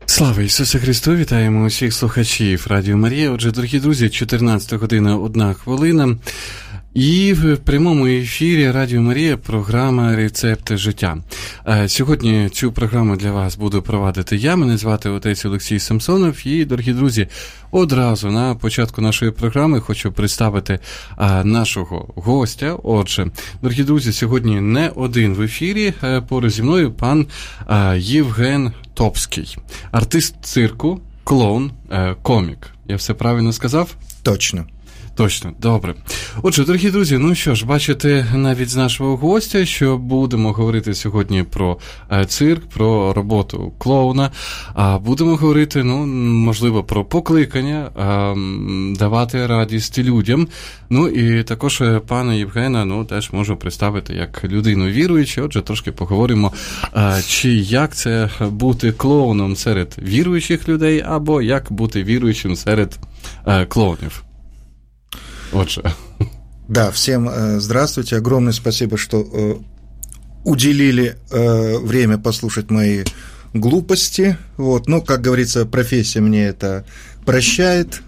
Слава Ісусу Христу! Вітаємо усіх слухачів Радіо Марія. Отже, дорогі друзі, 14 година, 1 хвилина. І в прямому ефірі Радіо Марія програма «Рецепти життя». Сьогодні цю програму для вас буду провадити я. Мене звати отець Олексій Самсонов. І, дорогі друзі, одразу на початку нашої програми хочу представити нашого гостя. Отже, дорогі друзі, сьогодні не один в ефірі. Поруч зі мною пан Євген Топський. Артист цирку, клоун, комік. Я все правильно сказав? Точно. Точно, добре. Отже, дорогі друзі, ну що ж, бачите навіть з нашого гостя, що будемо говорити сьогодні про цирк, про роботу клоуна, а будемо говорити, ну, можливо, про покликання, давати радість людям. Ну, і також пана Євгена, ну, теж можу представити як людину віруючу. Отже, трошки поговоримо, чи як це бути клоуном серед віруючих людей, або як бути віруючим серед клоунів. Отже. Да, всем здравствуйте. Огромное спасибо, что уделили время послушать мои глупости. Вот. Ну, как говорится, профессия мне это прощает,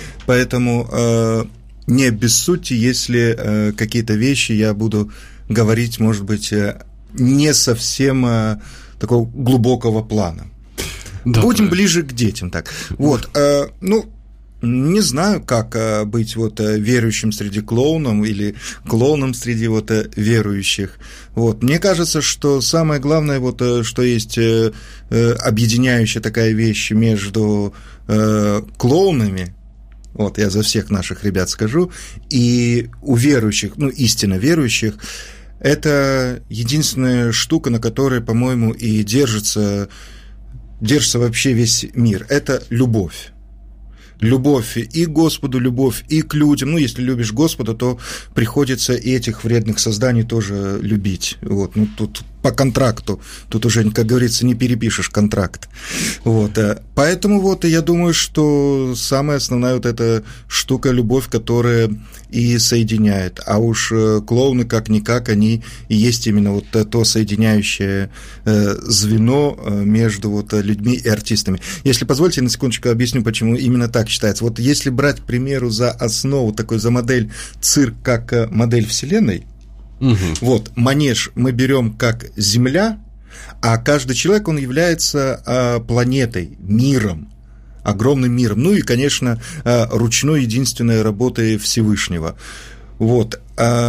поэтому не обессудьте, если какие-то вещи я буду говорить, может быть, не совсем такого глубокого плана. Да, будем ближе к детям, так. Вот, ну, не знаю, как быть вот верующим среди клоунов или клоуном среди вот верующих. Вот. Мне кажется, что самое главное, вот, что есть объединяющая такая вещь между клоунами, вот я за всех наших ребят скажу, и у верующих, ну, истинно верующих, это единственная штука, на которой, по-моему, и держится вообще весь мир. Это любовь. Любовь и к Господу, любовь и к людям. Ну, если любишь Господа, то приходится и этих вредных созданий тоже любить. Вот. Ну, тут по контракту, тут уже, как говорится, не перепишешь контракт. Вот. Поэтому вот я думаю, что самая основная вот эта штука — любовь, которая и соединяет. А уж клоуны, как-никак, они и есть именно вот то соединяющее звено между вот людьми и артистами. Если позвольте, на секундочку объясню, почему именно так считается. Вот если брать, к примеру, за основу, такой за модель цирк, как модель вселенной, вот, манеж мы берем как Земля, а каждый человек, он является планетой, миром, огромным миром. Ну и, конечно, ручной единственной работой Всевышнего. Вот.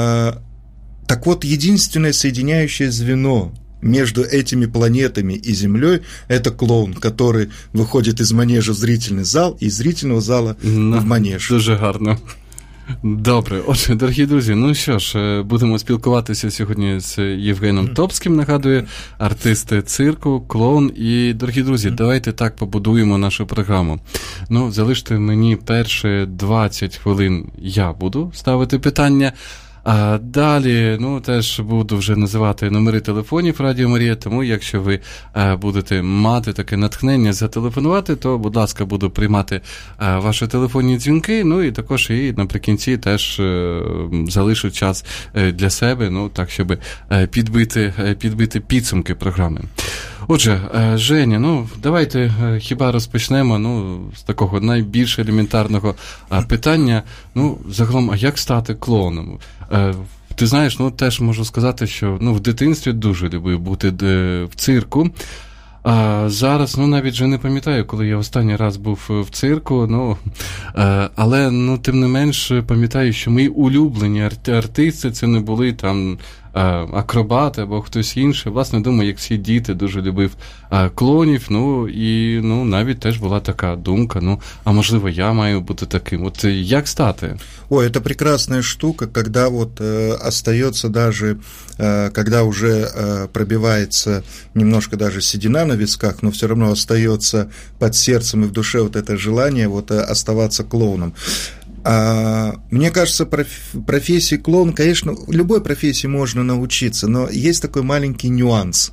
Так вот, единственное соединяющее звено между этими планетами и Землей — это клоун, который выходит из манежа в зрительный зал, и из зрительного зала в манеж. Дуже гарно. Добре, отже, дорогі друзі, ну що ж, будемо спілкуватися сьогодні з Євгеном Топським, нагадую, артист цирку, клоун. І, дорогі друзі, давайте так побудуємо нашу програму. Ну, залиште мені перші 20 хвилин, я буду ставити питання. А далі, ну, теж буду вже називати номери телефонів Радіо Марія, тому якщо ви будете мати таке натхнення зателефонувати, то, будь ласка, буду приймати ваші телефонні дзвінки, ну, і також і наприкінці теж залишу час для себе, ну, так, щоб підбити підсумки програми. Отже, Женя, ну, давайте хіба розпочнемо, ну, з такого найбільш елементарного питання, ну, загалом, а як стати клоуном? Ти знаєш, ну, теж можу сказати, що, ну, в дитинстві дуже любив бути в цирку. А зараз, ну, навіть вже не пам'ятаю, коли я останній раз був в цирку, ну, але, ну, тим не менш, пам'ятаю, що мої улюблені артисти це не були там акробати або хтось інший. Власне, думаю, як всі діти, дуже любив клоунів, ну, і, ну, навіть теж була така думка, ну, а можливо, я маю бути таким. От як стати? Ой, это прекрасная штука, когда вот остается даже, когда уже пробивается немножко даже седина на висках, но все равно остается под сердцем и в душе вот это желание вот оставаться клоуном. Мне кажется, профессии клоун, конечно, любой профессии можно научиться, но есть такой маленький нюанс.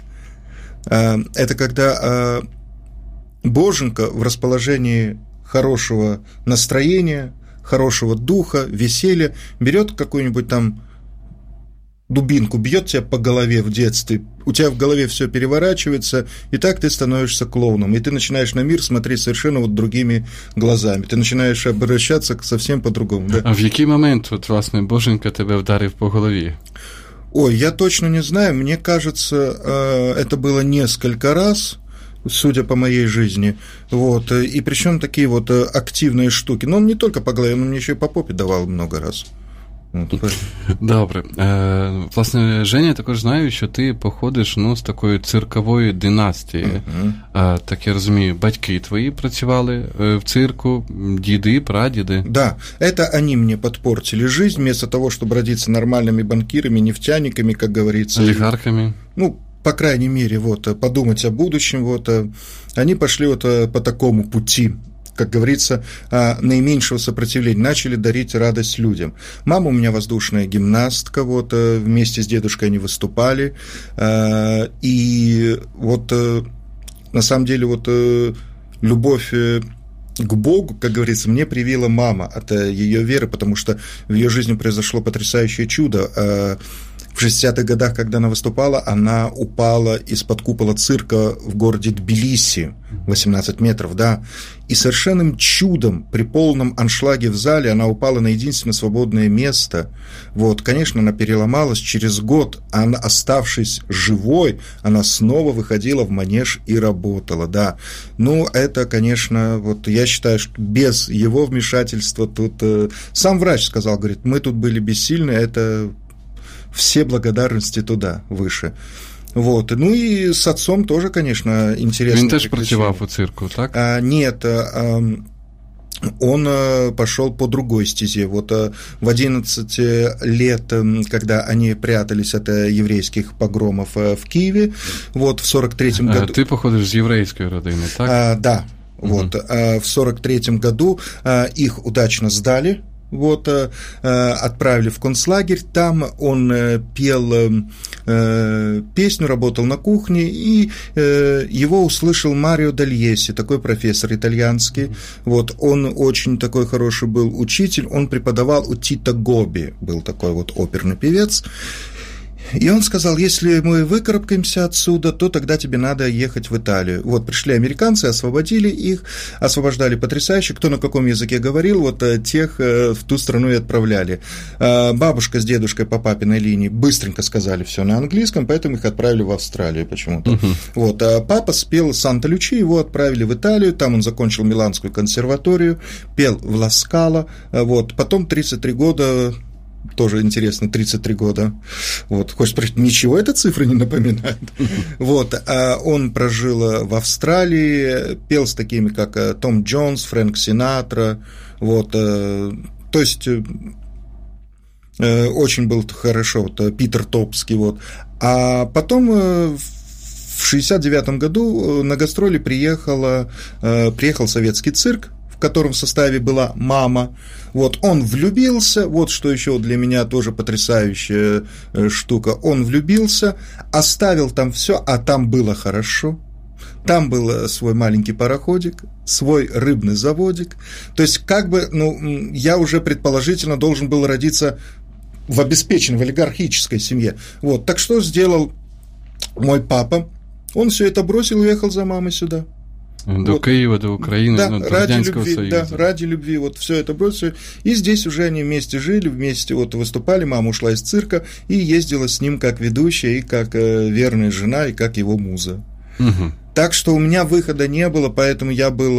Это когда боженька в расположении хорошего настроения, хорошего духа, веселья берет какую-нибудь там дубинку бьет тебя по голове в детстве, у тебя в голове все переворачивается, и так ты становишься клоуном, и ты начинаешь на мир смотреть совершенно вот другими глазами, ты начинаешь обращаться совсем по-другому. Да? А в який момент, от, власне, Боженька тебе вдарив по голові? Ой, я точно не знаю, мне кажется, это было несколько раз, судя по моей жизни, вот, и причем такие вот активные штуки, но он не только по голове, он мне еще и по попе давал много раз. Добре. Власне, Женя, я також знаю, що ти походиш з такої циркової династії. Так я розумію, батьки твої працювали в цирку, діди, прадіди. Да, это они мне подпортили жизнь, вместо того, чтобы родиться нормальными банкирами, нефтяниками, как говорится. Олигархами. Ну, по крайней мере, вот, подумать о будущем, вот, они пошли вот по такому пути, как говорится, наименьшего сопротивления, начали дарить радость людям. Мама у меня воздушная гимнастка, вот, вместе с дедушкой они выступали, и вот, на самом деле, вот, любовь к Богу, как говорится, мне привила мама от ее веры, потому что в ее жизни произошло потрясающее чудо. В 60-х годах, когда она выступала, она упала из-под купола цирка в городе Тбилиси, 18 метров, да, и совершенным чудом при полном аншлаге в зале она упала на единственное свободное место. Вот, конечно, она переломалась, через год, она, оставшись живой, она снова выходила в манеж и работала, да. Ну, это, конечно, вот я считаю, что без его вмешательства тут... Сам врач сказал, говорит, мы тут были бессильны, это... Все благодарности туда, выше. Вот. Ну и с отцом тоже, конечно, интересно. Він теж працював у цирку, так? Нет, он пошел по другой стезе. Вот в 11 лет, когда они прятались от еврейских погромов в Киеве, вот в 43-м году... Ты походишь с еврейской родины, так? Да. Вот. В 43-м году их удачно сдали. Вот, отправили в концлагерь, там он пел песню, работал на кухне, и его услышал Марио Дальеси, такой профессор итальянский, вот, он очень такой хороший был учитель, он преподавал у Тита Гоби, был такой вот оперный певец. И он сказал, если мы выкарабкаемся отсюда, то тогда тебе надо ехать в Италию. Вот, пришли американцы, освободили их, освобождали потрясающе, кто на каком языке говорил, вот тех в ту страну и отправляли. Бабушка с дедушкой по папиной линии быстренько сказали все на английском, поэтому их отправили в Австралию почему-то. Вот, папа спел Санта-Лючи, его отправили в Италию, там он закончил Миланскую консерваторию, пел в Ла Скала, вот, потом 33 года... Тоже интересно, 33 года. Вот, хочешь спросить, ничего эта цифра не напоминает? Вот, он прожил в Австралии, пел с такими, как Том Джонс, Фрэнк Синатра, вот, то есть очень был хорошо, вот, Питер Топский, вот. А потом в 69-м году на гастроли приехал советский цирк, в котором в составе была мама. Вот, он влюбился, вот что еще для меня тоже потрясающая штука, он влюбился, оставил там все, а там было хорошо. Там был свой маленький пароходик, свой рыбный заводик. То есть, как бы, ну, я уже предположительно должен был родиться в обеспеченной, в олигархической семье. Вот, так что сделал мой папа? Он все это бросил и уехал за мамой сюда. До вот. Киева, до Украины, да, до Радянского Союза. Да, ради любви, вот все это бросили. И здесь уже они вместе жили, вместе вот выступали, мама ушла из цирка и ездила с ним как ведущая, и как верная жена, и как его муза. Угу. Так что у меня выхода не было, поэтому я был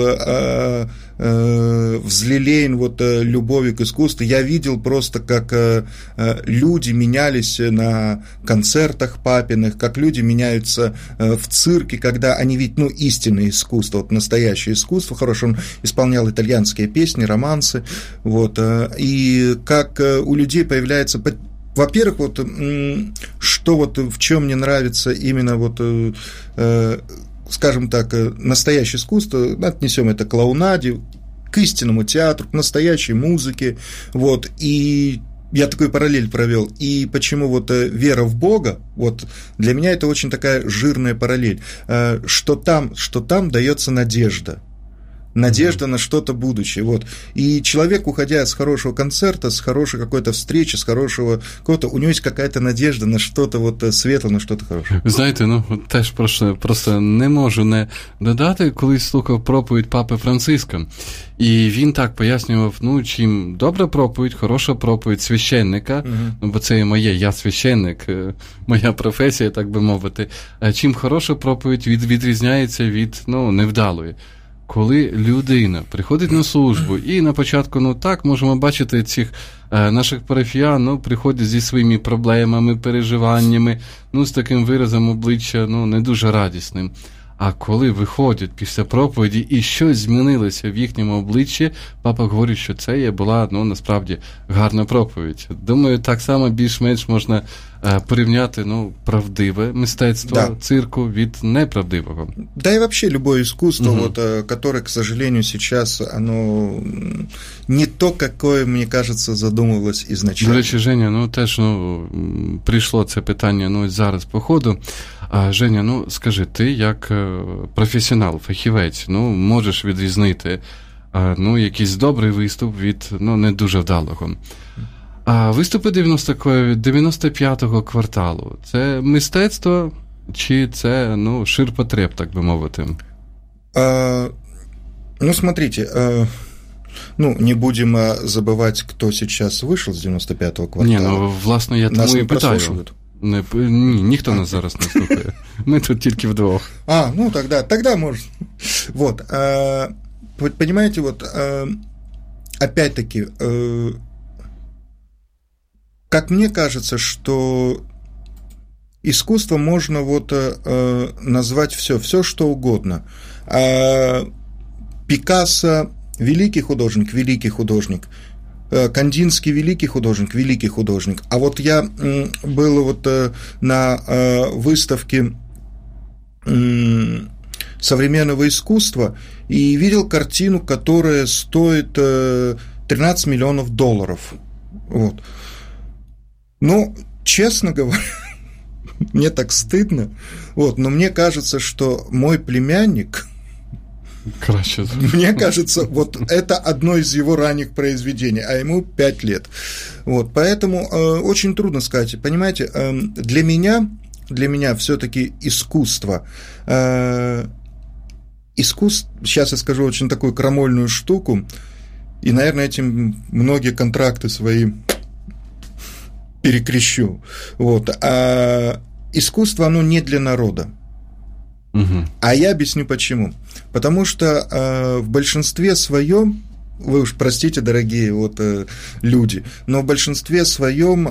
взлелеян вот любовью к искусству. Я видел просто, как люди менялись на концертах папиных, как люди меняются в цирке, когда они видят, ну, истинное искусство, вот настоящее искусство. Хорошо, он исполнял итальянские песни, романсы, вот, и как у людей появляется... Во-первых, вот, что вот в чем мне нравится именно вот... скажем так, настоящее искусство, отнесем это к клоунаде, к истинному театру, к настоящей музыке, вот, и я такой параллель провел, и почему вот вера в Бога, вот, для меня это очень такая жирная параллель, что там дается надежда, надежда на что-то будущее. Вот. И человек, уходя с хорошего концерта, с хорошей какой-то встречи, с хорошего какого-то, у него есть какая-то надежда на что-то вот світле, на що-то хороше. Знаєте, ну, теж просто не можу не додати, колись слухав проповідь Папи Франциска, і він так пояснював, ну, чим добра проповідь, хороша проповідь священника, ну, бо це моє, я священник, моя професія, так би мовити, чим хороша проповідь відрізняється від, ну, невдалої. Коли людина приходить на службу, і на початку, ну так, можемо бачити цих наших парафіян, ну, приходять зі своїми проблемами, переживаннями, ну, з таким виразом обличчя, ну, не дуже радісним. А коли виходять після проповіді і щось змінилося в їхньому обличчі, папа говорить, що це була, ну, насправді, гарна проповідь. Думаю, так само більш-менш можна порівняти, ну, правдиве мистецтво цирку від неправдивого. Да и вообще любое искусство, вот, которое, к сожалению, сейчас, оно не то, какое, мне кажется, задумывалось изначально. До речі, Женя, ну, теж, ну, прийшло це питання, ну, зараз по ходу. Женя, ну, скажи, ти як професіонал, фахівець, ну, можеш відрізнити, ну, якийсь добрий виступ від, ну, не дуже вдалого. А виступи 95-го кварталу – це мистецтво чи це, ну, ширпотреб, так би мовити? Ну, смотрите, ну, не будем забывать, кто сейчас вышел с 95-го квартала. Ні, ну, власне, я тому і питаю. Ні, ніхто нас зараз не слухає. Ми тут тільки вдвох. Ну, тогда можно. Вот, понимаете, вот, опять-таки, как мне кажется, что искусство можно вот назвать все что угодно. Пикассо – великий художник. Кандинский великий художник. А вот я был вот на выставке современного искусства и видел картину, которая стоит $13 миллионов. Вот. Ну, честно говоря, мне так стыдно, вот, но мне кажется, что мой племянник... Мне кажется, вот это одно из его ранних произведений, а ему 5 лет. Вот, поэтому очень трудно сказать. Понимаете, для меня все-таки искусство. Сейчас я скажу очень такую крамольную штуку, и, наверное, этим многие контракты свои перекрещу. Вот. Искусство, оно не для народа. А я объясню почему. Потому что в большинстве своем, вы уж простите, дорогие вот, люди, но в большинстве своем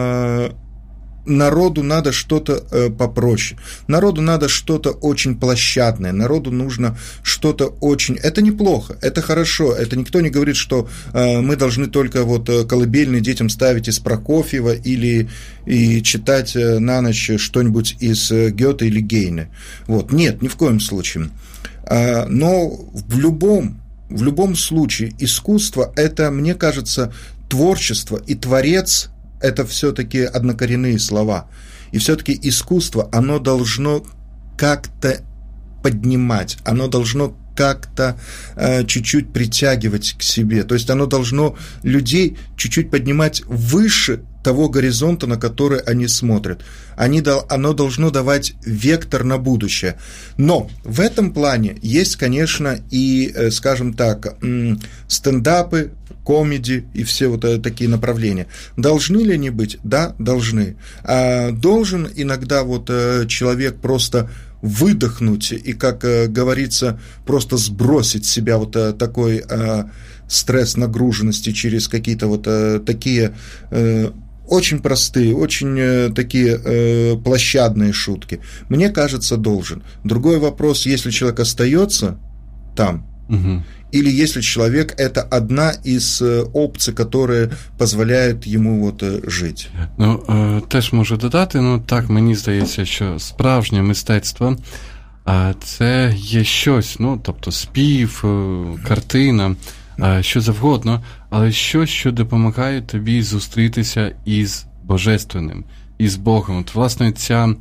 народу надо что-то попроще, народу надо что-то очень площадное, народу нужно что-то очень... Это неплохо, это хорошо, это никто не говорит, что мы должны только вот колыбельные детям ставить из Прокофьева или и читать на ночь что-нибудь из Гёте или Гейне. Вот. Нет, ни в коем случае. Но в любом случае искусство – это, мне кажется, творчество и творец – это все-таки однокоренные слова. И все-таки искусство, оно должно как-то поднимать, оно должно как-то чуть-чуть притягивать к себе. То есть оно должно людей чуть-чуть поднимать выше того горизонта, на который они смотрят. Оно должно давать вектор на будущее. Но в этом плане есть, конечно, и, скажем так, стендапы, комеди и все вот такие направления. Должны ли они быть? Да, должны. Должен иногда вот человек просто выдохнуть и, как говорится, просто сбросить с себя вот такой стресс нагруженности через какие-то вот такие очень простые, очень такие площадные шутки. Мне кажется, должен. Другой вопрос, если человек остается там, или если человек – это одна из опцій, які дозволяють йому от жити. Ну, теж можу додати, ну так, мені здається, що справжнє мистецтво – це є щось, ну, тобто спів, картина, що завгодно, але щось, що допомагає тобі зустрітися із Божественним, із Богом. От, власне, ця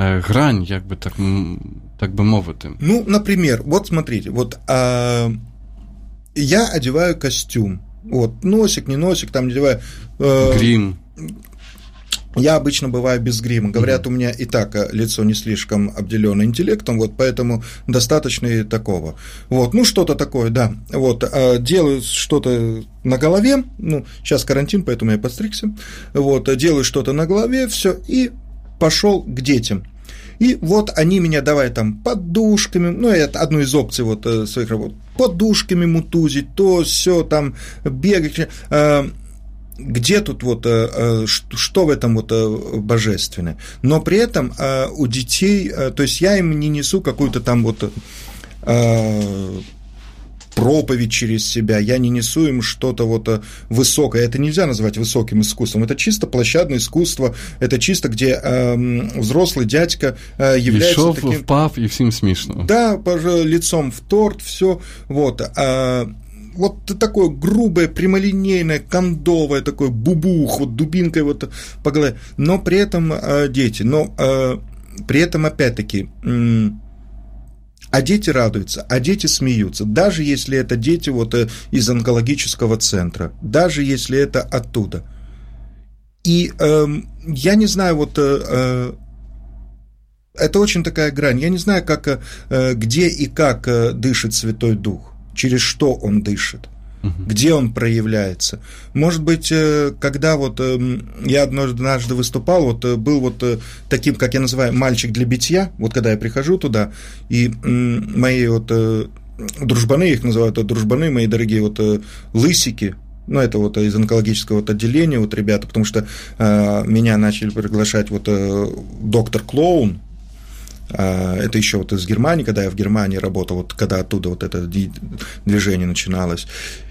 грань, як би так би мовити. Ну, например, вот смотрите, вот я одеваю костюм. Вот, носик, не носик, там одеваю... Грим. Я обычно бываю без грима. Говорят, у меня и так лицо не слишком обделено интеллектом, вот поэтому достаточно и такого. Вот, ну, что-то такое, да. Вот, делаю что-то на голове, ну, сейчас карантин, поэтому я подстригся. Вот, делаю что-то на голове, все, и пошел к детям. И вот они меня давай там подушками, ну, это одну из опций вот своих работ, подушками мутузить, то все там бегать. Где тут вот, что в этом вот божественное? Но при этом у детей, то есть я им не несу какую-то там вот проповедь через себя, я не несу им что-то вот высокое. Это нельзя назвать высоким искусством, это чисто площадное искусство, это чисто, где взрослый дядька является Ішов, таким... впав, и всем смешно. Да, лицом в торт, все, вот. Вот такое грубое, прямолинейное, кондовое, такое бубух, вот дубинкой вот по голове, но при этом дети, но при этом опять-таки, а дети радуются, а дети смеются, даже если это дети вот из онкологического центра, даже если это оттуда. И я не знаю, вот это очень такая грань, я не знаю, как, где и как дышит Святой Дух. Через что он дышит, где он проявляется. Может быть, когда вот я однажды выступал, вот был вот таким, как я называю, мальчик для битья, вот когда я прихожу туда, и мои вот дружбаны, их называют дружбаны, мои дорогие вот лысики, ну, это вот из онкологического вот отделения вот ребята, потому что меня начали приглашать вот доктор Клоун. Это еще вот из Германии, когда я в Германии работал, вот когда оттуда вот это движение начиналось.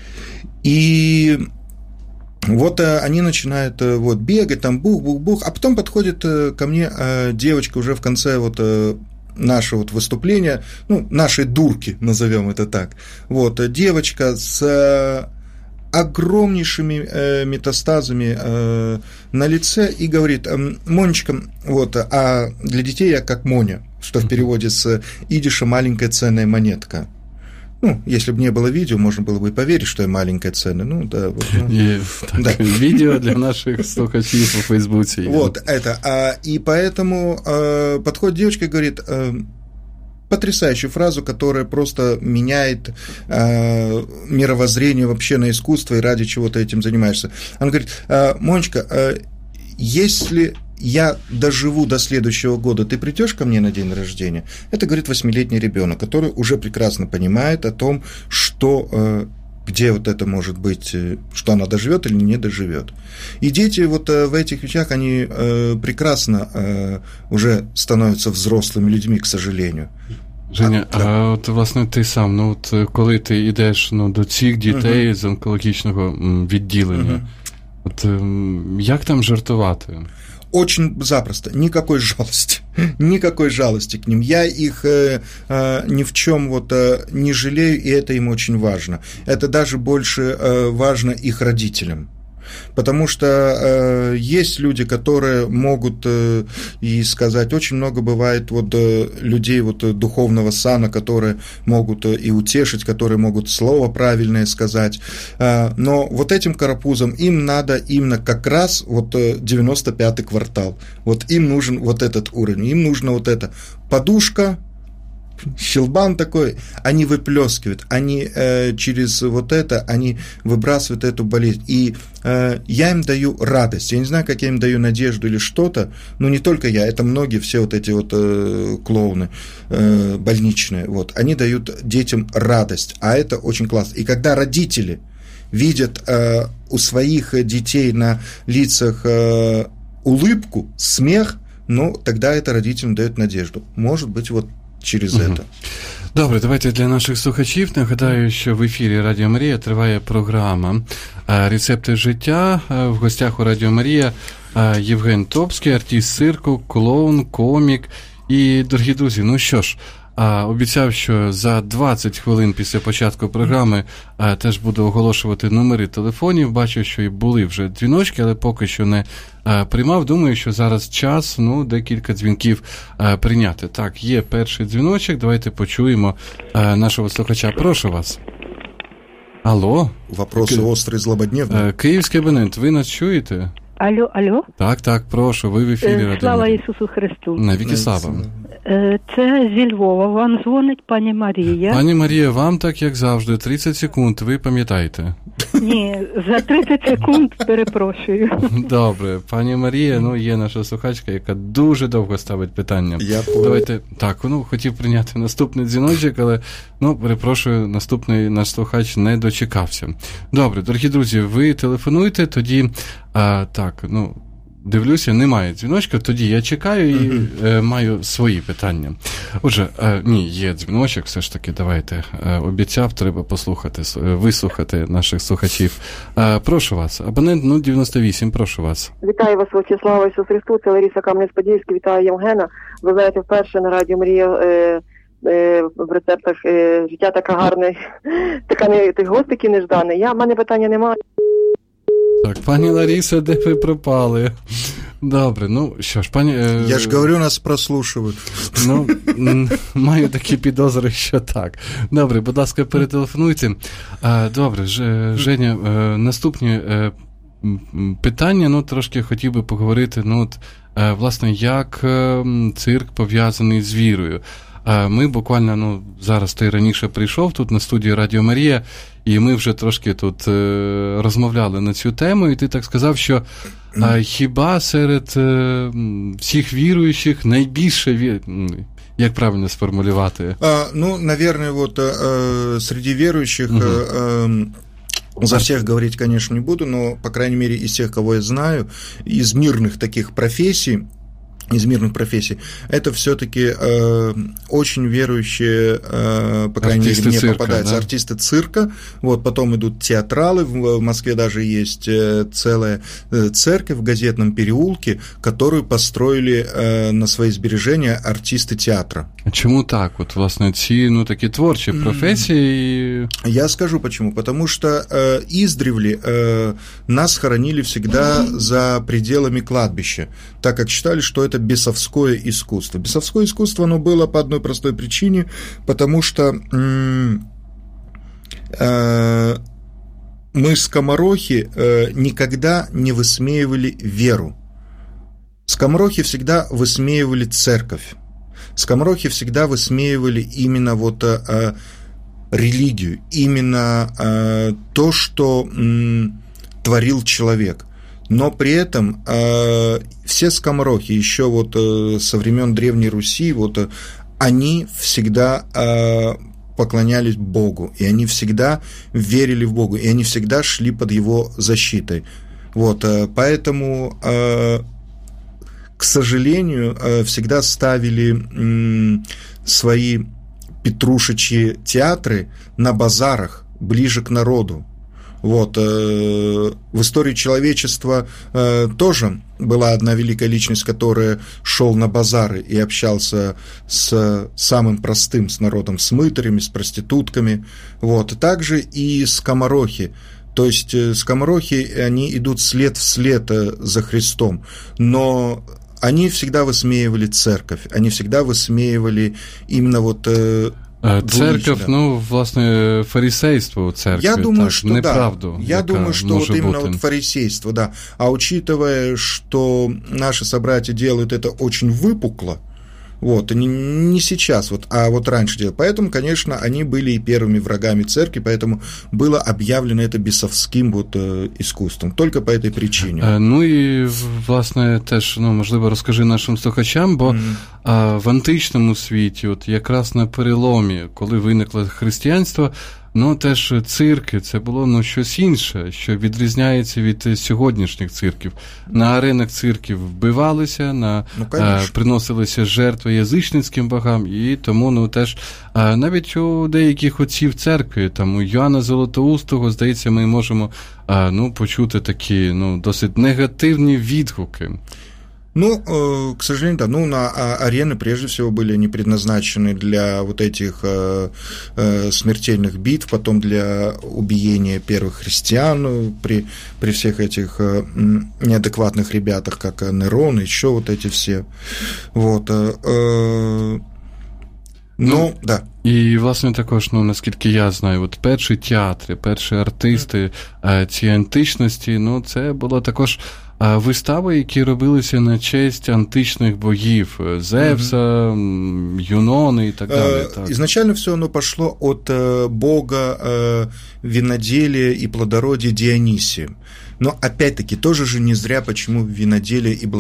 И вот они начинают вот бегать, там бух-бух-бух, а потом подходит ко мне девочка уже в конце вот нашего вот выступления, ну, нашей дурки, назовем это так. Вот, девочка с огромнейшими метастазами на лице и говорит: Монечка, вот, а для детей я как Моня, что в переводе с идиша маленькая ценная монетка. Ну, если бы не было видео, можно было бы и поверить, что я маленькая ценная. Ну, да. Вот, ну, да. Видео для наших слухачей по Фейсбуке. Вот, это. И поэтому подходит девочка и говорит... потрясающую фразу, которая просто меняет мировоззрение вообще на искусство и ради чего ты этим занимаешься. Она говорит: Монечка, если я доживу до следующего года, ты придешь ко мне на день рождения? Это, говорит, 8-летний ребенок, который уже прекрасно понимает о том, что... где вот это может быть, что она доживет или не доживет. И дети вот в этих вещах, они прекрасно уже становятся взрослыми людьми, к сожалению. Женя, а от, власне, ти сам, ну, от коли ти йдеш до цих дітей з онкологічного відділення, от як там жартувати? Очень запросто, никакой жалости к ним. Я их ни в чем вот не жалею, и это им очень важно. Это даже больше важно их родителям. Потому что есть люди, которые могут и сказать, очень много бывает вот людей вот духовного сана, которые могут и утешить, которые могут слово правильное сказать, но вот этим карапузам им надо именно как раз вот 95-й квартал, вот им нужен вот этот уровень, им нужна вот эта подушка, щелбан такой, они выплескивают, они через вот это, они выбрасывают эту болезнь, и я им даю радость, я не знаю, как я им даю надежду или что-то, но не только я, это многие, все вот эти вот клоуны больничные, вот, они дают детям радость, а это очень классно, и когда родители видят у своих детей на лицах улыбку, смех, ну, тогда это родителям дает надежду, может быть, вот через это. Добре, давайте для наших слухачів нагадаю, що в ефірі Радіо Марія триває програма «Рецепти життя». В гостях у Радіо Марія Євген Топський, артист цирку, клоун, комік. І, дорогі друзі, ну що ж, обіцяв, що за 20 хвилин після початку програми теж буду оголошувати номери телефонів. Бачу, що і були вже дзвіночки, але поки що не приймав. Думаю, що зараз час, декілька дзвінків прийняти. Так, є перший дзвіночок, давайте почуємо нашого слухача. Прошу вас. Алло. Вопросы острые, злободневные. Київський абонент, ви нас чуєте? Алло. Так, прошу, ви в ефірі. Слава Ісусу Христу. Навіки слава. Це зі Львова вам дзвонить пані Марія. Пані Марія, вам так, як завжди, 30 секунд, ви пам'ятаєте? Ні, за 30 секунд перепрошую. Добре, пані Марія, є наша слухачка, яка дуже довго ставить питання. Давайте, хотів прийняти наступний дзвіночок, але, перепрошую, наступний наш слухач не дочекався. Добре, дорогі друзі, ви телефонуйте, тоді, дивлюся, немає дзвіночка, тоді я чекаю і маю свої питання. Отже, є дзвіночок, все ж таки, давайте. Обіцяв, треба вислухати наших слухачів. Прошу вас, абонент 098, прошу вас. Вітаю вас, отче, слава Ісусу Христу, це Лариса Кам'янець-Подільська, вітаю Євгена. Ви знаєте, вперше на Радіо Мрія в рецептах життя така гарне, гость такий нежданий. В мене питання немає. Так, пані Лариса, де ви пропали? Добре, що ж, пані... Я ж говорю, нас прослушують. Маю такі підозри, що так. Добре, будь ласка, перетелефонуйте. Добре, Женя, наступні питання, трошки хотів би поговорити, власне, як цирк пов'язаний з вірою. Ми буквально, зараз ти раніше прийшов тут на студію Радіо Марія, і ми вже трошки тут розмовляли на цю тему, і ти так сказав, що хіба серед всіх віруючих найбільше як правильно сформулювати? Наверное, среди верующих за всех говорить, конечно, не буду, но, по крайней мере, из тех, кого я знаю, из мирных таких профессий, это все-таки очень верующие, по крайней мере, мне попадаются артисты цирка, потом идут театралы, в Москве даже есть целая церковь в Газетном переулке, которую построили на свои сбережения артисты театра. А чему так? Власне, ці, такі творчі професії... Я скажу почему. Потому что издревле нас хоронили всегда за пределами кладбища, так как считали, что это бесовское искусство. Бесовское искусство, оно было по одной простой причине, потому что мы, скоморохи, никогда не высмеивали веру. Скоморохи всегда высмеивали церковь. Скоморохи всегда высмеивали именно религию, именно то, что творил человек. Но при этом все скоморохи еще со времен Древней Руси, они всегда поклонялись Богу, и они всегда верили в Бога, и они всегда шли под Его защитой. Поэтому, к сожалению, всегда ставили свои петрушечьи театры на базарах, ближе к народу. В истории человечества тоже была одна великая личность, которая шел на базары и общался с самым простым, с народом, с мытарями, с проститутками. Также и скоморохи. То есть скоморохи, они идут след вслед за Христом, но они всегда высмеивали церковь, они всегда высмеивали именно церковь, власне, фарисейство у церкви. Я думаю, что неправду. Я думаю, что именно фарисейство, да. А учитывая, что наши собратья делают это очень выпукло, не сейчас, а раньше делали. Поэтому, конечно, они были и первыми врагами церкви, поэтому было объявлено это бесовским искусством. Только по этой причине. І, власне, теж, можливо, розкажи нашим слухачам, бо в античному світі, якраз на переломі, коли виникло християнство, теж цирки, це було щось інше, що відрізняється від сьогоднішніх цирків. На аренах цирків вбивалися, приносилися жертви язичницьким богам, і тому теж навіть у деяких отців церкви, у Йоанна Золотоустого, здається, ми можемо почути такі досить негативні відгуки. К сожалению, да. На арены прежде всего были не предназначены для этих смертельных битв, потом для убиения первых христиан при всех этих неадекватных ребятах, как Нерон, еще эти все. Ну, да. І, власне, також, наскільки я знаю, от перші театри, перші артисти цієї античності, це було також вистави, які робилися на честь античних богів, Зевса, Юноны и так далее. Так. Изначально все оно пошло от бога виноделия и плодородия Дионисия. Но, опять-таки, тоже же не зря, почему виноделие и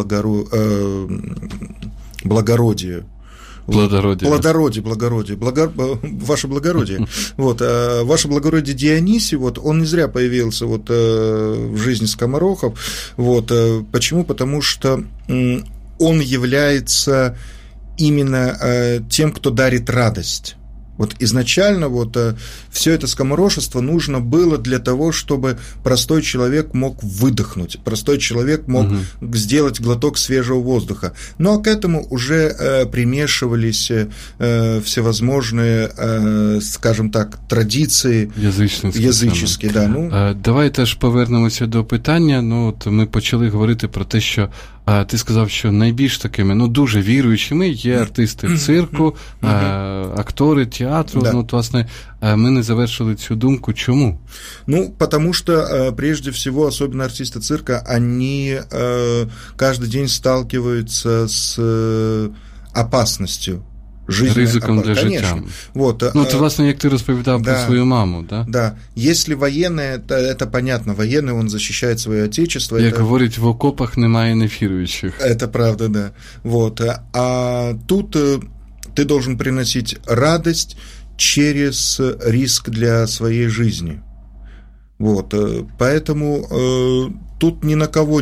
благородие. Благородие. Ваше благородие. Вот, ваше благородие Дионисий, вот, он не зря появился вот, в жизни скоморохов. Вот, почему? Потому что он является именно тем, кто дарит радость. Вот изначально вот все это скоморошество нужно было для того, чтобы простой человек мог выдохнуть, простой человек мог сделать глоток свежего воздуха. Ну а к этому уже примешивались всевозможные, скажем так, традиції язичні. Да, Давай теж повернемося до питання. От ми почали говорити про те, що ти сказав, що найбільш такими, дуже віруючими є артисти цирку, актори театру. Да. Власне, мы не завершили цю думку. Чему? Потому что, прежде всего, особенно артисты цирка, они каждый день сталкиваются с опасностью. Ризиком для життя. Вот, це, власне, як ти розповідав про свою маму, да? Да. Если военный, это понятно, военный, он защищает свое отечество. Як говорить, в окопах немає невіруючих. Это правда, да. Вот. А тут ты должен приносить радость через риск для своей жизни. Вот. Поэтому тут ни на кого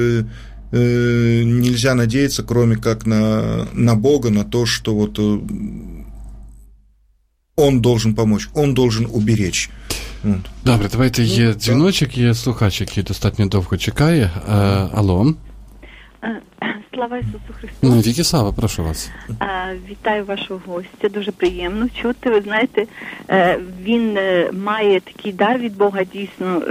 нельзя надеяться, кроме как на Бога, на то, что вот Он должен помочь, Он должен уберечь. Добре, давайте є дзвіночок, є слухач, який достатньо довго чекає. Алло. Слава Ісусу Христу. Віки слава, прошу вас. Вітаю вашого гостя, дуже приємно чути. Ви знаєте, він має такий дар від Бога, дійсно,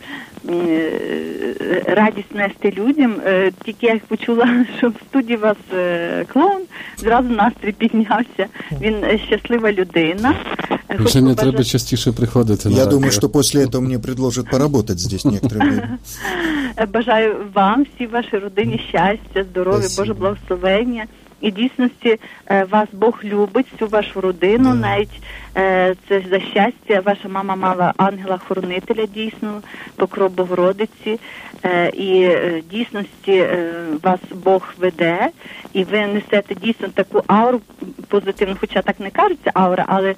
радість нести людям. Тільки я почула, що в студії у вас клоун, зразу настрій піднявся. Він щаслива людина. Вже не треба частіше приходити. Я думаю, що після цього мені предложать поработать здесь некоторое время. Бажаю вам, всій вашій родині щастя, здоров'я, Боже благословення. І дійсності вас Бог любить, всю вашу родину, навіть це за щастя. Ваша мама мала ангела-хоронителя, дійсно, покров Богородиці. І дійсності вас Бог веде, і ви несете дійсно таку ауру позитивну, хоча так не кажеться аура, але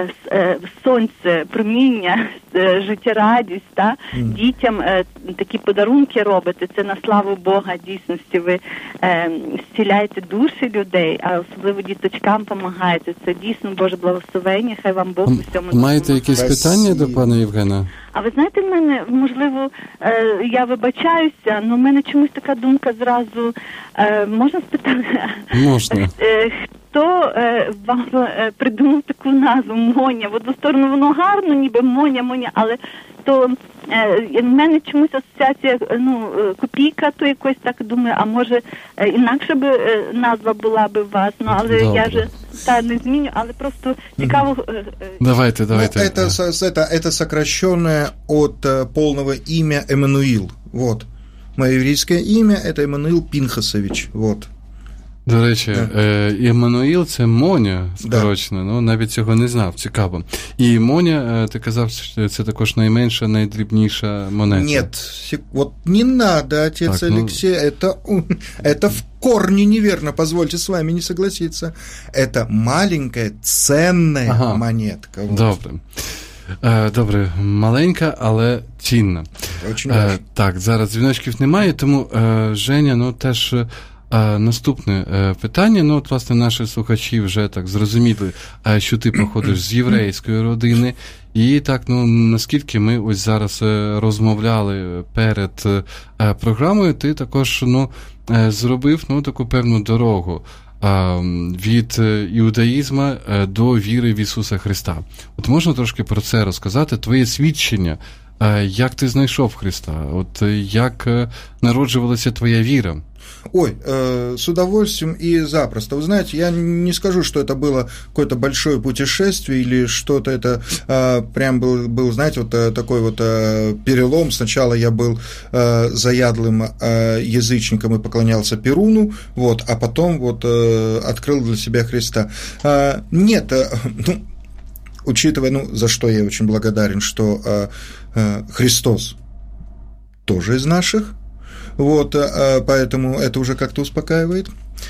сонце, проміння, життєрадість, дітям такі подарунки робите, це на славу Бога, дійсності ви зціляєте душі людей, а особливо діточкам допомагаєте. Це дійсно Боже благословення, хай вам Бог у всьому допомагає. Маєте якісь питання до пана Євгена? А ви знаєте, в мене, можливо, я вибачаюся, але в мене чомусь така думка зразу, можна спитати? Можна. Хто вам придумав таку назву Моня? В одну сторону воно гарно, ніби Моня, але то в мене чомусь асоціація, копійка, то якось так думаю, а може інакше би назва була би у вас, але добре. Я вже не зміню, але просто цікаво. Давайте. Это сокращенное от полного имя Эммануил. Вот. Мое еврейское имя – это Эммануил Пинхасович. Вот. До речі, Еммануїл – це Моня скорочено, навіть цього не знав, цікаво. І Моня, ти казав, що це також найменша, найдрібніша монета. Нет, вот не надо, отец Алексей, это в корне неверно, позвольте с вами не согласиться. Это маленькая, ценная монетка. Вот. Добре, маленька, але цінна. Так, зараз дзвіночків немає, тому, Женя, теж... Наступне питання, власне, наші слухачі вже так зрозуміли, що ти походиш з єврейської родини, і так, наскільки ми ось зараз розмовляли перед програмою, ти також, зробив, таку певну дорогу від іудаїзму до віри в Ісуса Христа. От можна трошки про це розказати, твоє свідчення, як ти знайшов Христа, от як народжувалася твоя віра? Ой, с удовольствием и запросто. Вы знаете, я не скажу, что это было какое-то большое путешествие или что-то это прям был, знаете, вот такой вот перелом. Сначала я был заядлым язычником и поклонялся Перуну, вот, а потом вот открыл для себя Христа. Нет, учитывая, за что я очень благодарен, что Христос тоже из наших, вот, поэтому это уже как-то успокаивает.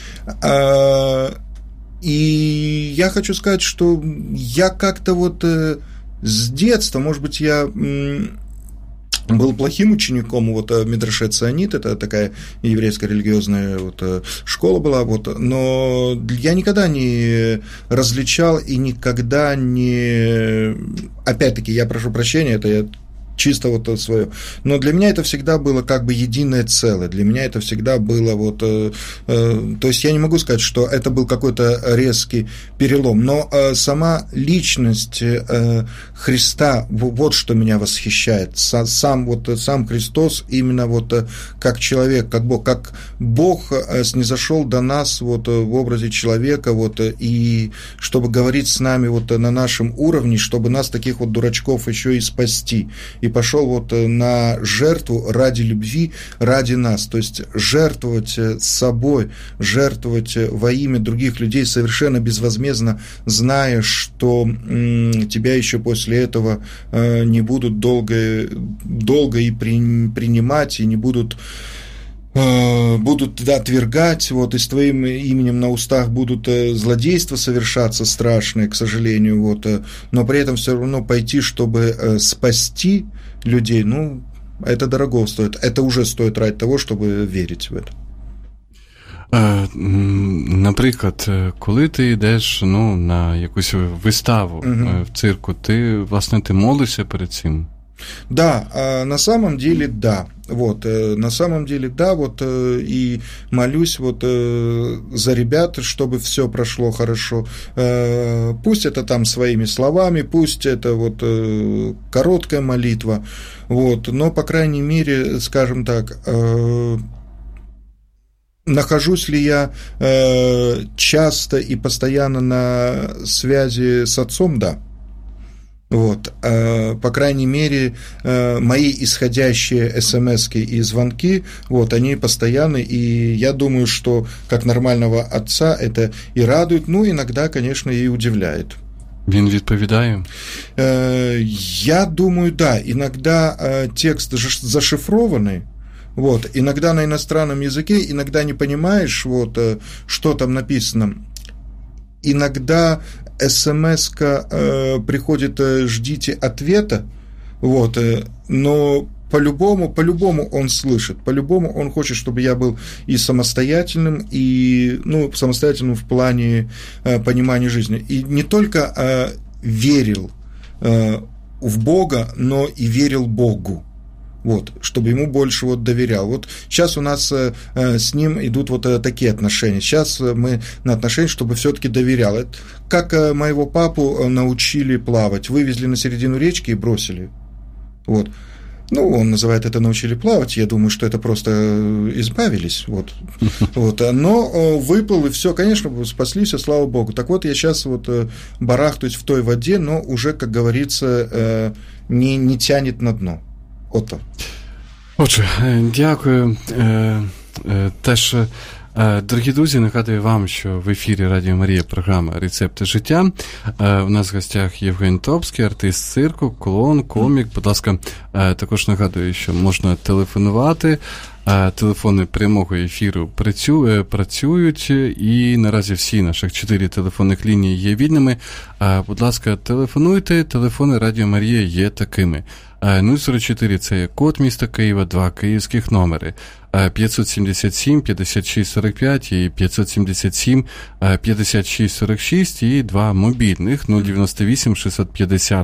И я хочу сказать, что я как-то вот с детства, может быть, я был плохим учеником вот Мидраше Ционит, это такая еврейская религиозная вот школа была, вот, но я никогда не различал и никогда не... Опять-таки, я прошу прощения, это я чисто вот свое. Но для меня это всегда было как бы единое целое. Для меня это всегда было вот... то есть я не могу сказать, что это был какой-то резкий перелом, но сама личность Христа, вот что меня восхищает. Сам Христос именно вот как человек, как Бог снизошел до нас вот в образе человека, вот, и чтобы говорить с нами вот на нашем уровне, чтобы нас, таких вот дурачков, еще и спасти. И пошел вот на жертву ради любви, ради нас. То есть жертвовать собой, жертвовать во имя других людей совершенно безвозмездно, зная, что тебя еще после этого не будут долго и принимать, и не будут отвергать, вот, и с твоим именем на устах будут злодейства совершаться страшные, к сожалению, вот, но при этом все равно пойти, чтобы спасти людей, это дорого стоит, это уже стоит ради того, чтобы верить в это. Наприклад, коли ти йдеш на якусь виставу в цирку, ти молишся перед цим? Да, на самом деле да. Вот, на самом деле, да, вот, и молюсь вот за ребят, чтобы все прошло хорошо. Пусть это там своими словами, пусть это вот короткая молитва, вот, но, по крайней мере, скажем так, нахожусь ли я часто и постоянно на связи с отцом? Да. Вот, по крайней мере, мои исходящие смски и звонки, вот, они постоянны, и я думаю, что как нормального отца это и радует, иногда, конечно, и удивляет. Він відповідає? Я думаю, да, иногда текст зашифрованный, вот, иногда на иностранном языке, иногда не понимаешь, вот, что там написано. Иногда смс-ка приходит «ждите ответа», вот, но по-любому он слышит, по-любому он хочет, чтобы я был и самостоятельным, и, самостоятельным в плане понимания жизни. И не только верил в Бога, но и верил Богу. Вот, чтобы ему больше вот доверял. Вот сейчас у нас с ним идут вот такие отношения. Сейчас мы на отношениях, чтобы все-таки доверял. Это как моего папу научили плавать. Вывезли на середину речки и бросили. Вот. Он называет это «научили плавать». Я думаю, что это просто избавились. Вот. Вот. Но выплыл, и все, конечно, спаслись, слава Богу. Так вот, я сейчас вот барахтаюсь в той воде, но уже, как говорится, не тянет на дно. Отже, дякую. Теж, дорогі друзі, нагадую вам, що в ефірі Радіо Марія програма «Рецепти життя». У нас в гостях Євген Топський, артист цирку, клоун, комік. Будь ласка, також нагадую, що можна телефонувати. Телефони прямого ефіру працюють, і наразі всі наших 4 телефонних лінії є вільними. Будь ласка, телефонуйте, телефони Радіо Марія є такими. 044 – це є код міста Києва, 2 київських номери. 577 56 45 і 577 56 46 і 2 мобільних 098 650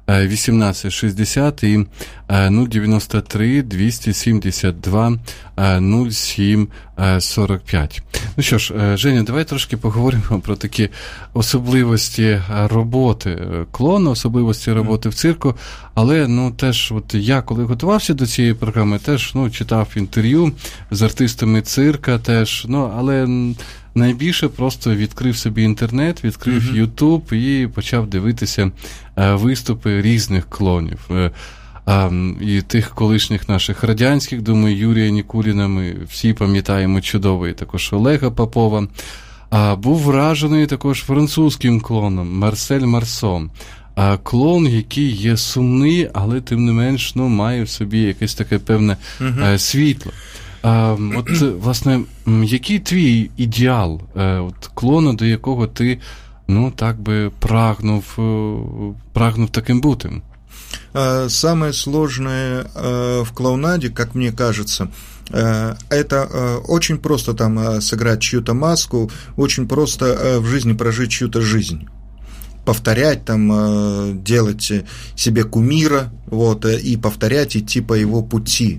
1860 і 093 272 07 45. Ну що ж, Женя, давай трошки поговоримо про такі особливості роботи клону, особливості роботи в цирку, але, теж, от я, коли готувався до цієї програми, теж, читав інтерв'ю з артистами цирка теж, але найбільше просто відкрив собі інтернет, відкрив Ютуб і почав дивитися виступи різних клонів. І тих колишніх наших радянських, думаю, Юрія Нікуліна, ми всі пам'ятаємо чудово, і також Олега Попова. Був вражений також французьким клоном Марсель Марсон. Клон, який є сумний, але тим не менш, має в собі якесь таке певне світло. От, власне, який твій ідеал клону, до якого ти, так би прагнув таким бути? Самое сложное в клоунаде, как мне кажется, это очень просто там сыграть чью-то маску, очень просто в жизни прожить чью-то жизнь. Повторять, там, делать себе кумира, и повторять, идти по его пути.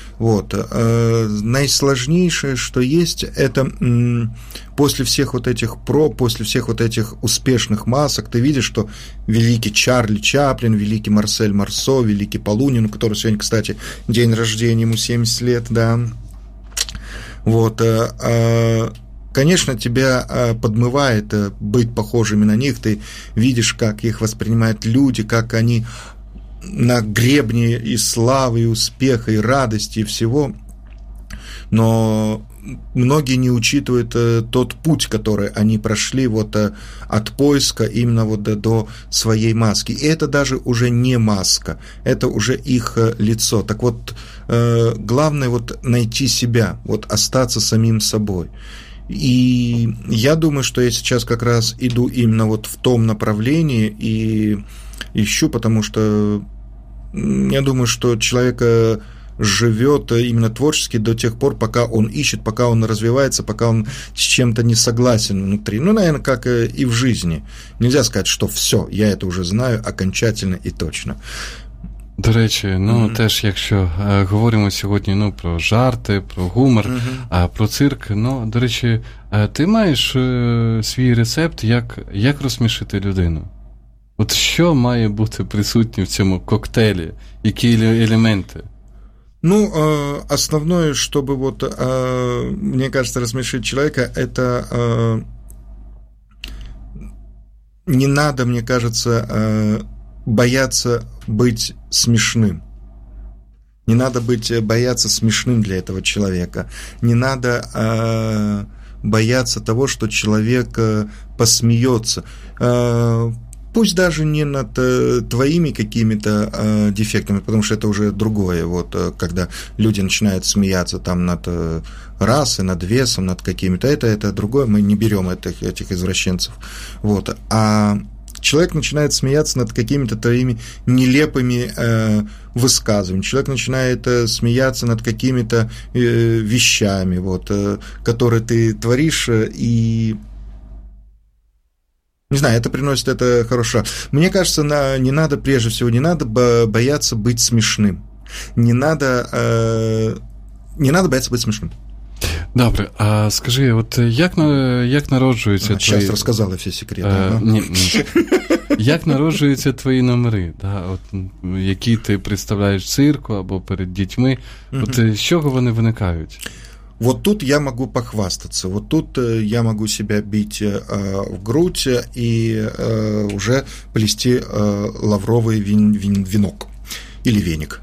Наисложнейшее, что есть, это после всех вот этих после всех вот этих успешных масок, ты видишь, что великий Чарли Чаплин, великий Марсель Марсо, великий Полунин, у которого сегодня, кстати, день рождения, ему 70 лет, да, конечно, тебя подмывает быть похожими на них, ты видишь, как их воспринимают люди, как они на гребне и славы, и успеха, и радости, и всего, но многие не учитывают тот путь, который они прошли от поиска именно до своей маски. И это даже уже не маска, это уже их лицо. Так главное найти себя, остаться самим собой. И я думаю, что я сейчас как раз иду именно в том направлении и ищу, потому что я думаю, что человек живет именно творчески до тех пор, пока он ищет, пока он развивается, пока он с чем-то не согласен внутри. Наверное, как и в жизни. Нельзя сказать, что все, я это уже знаю окончательно и точно. До речі, теж, якщо говоримо сьогодні про жарти, про гумор, про цирк, до речі, ти маєш свій рецепт, як розсмішити людину? От що має бути присутнє в цьому коктейлі? Які елементи? Основное, чтобы мне кажется, рассмешить человека, это не надо, мне кажется, бояться быть смешным. Не надо бояться смешным для этого человека. Не надо бояться того, что человек посмеется. Пусть даже не над твоими какими-то дефектами, потому что это уже другое, когда люди начинают смеяться там над расой, над весом, над какими-то, это другое, мы не берем этих извращенцев, а человек начинает смеяться над какими-то твоими нелепыми высказываниями, человек начинает смеяться над какими-то вещами, которые ты творишь, и не знаю, это приносит это хорошо. Мне кажется, не надо, прежде всего, не надо бояться быть смешным. Не надо бояться быть смешным. Добре, а скажи, як народжуються твої... Зараз розказали всі секрети. Ні. Як народжуються твої номери, які ти представляєш в цирку або перед дітьми? З чого вони виникають? Тут я могу похвастаться, тут я могу себя бить в грудь и уже плести лавровый венок или веник.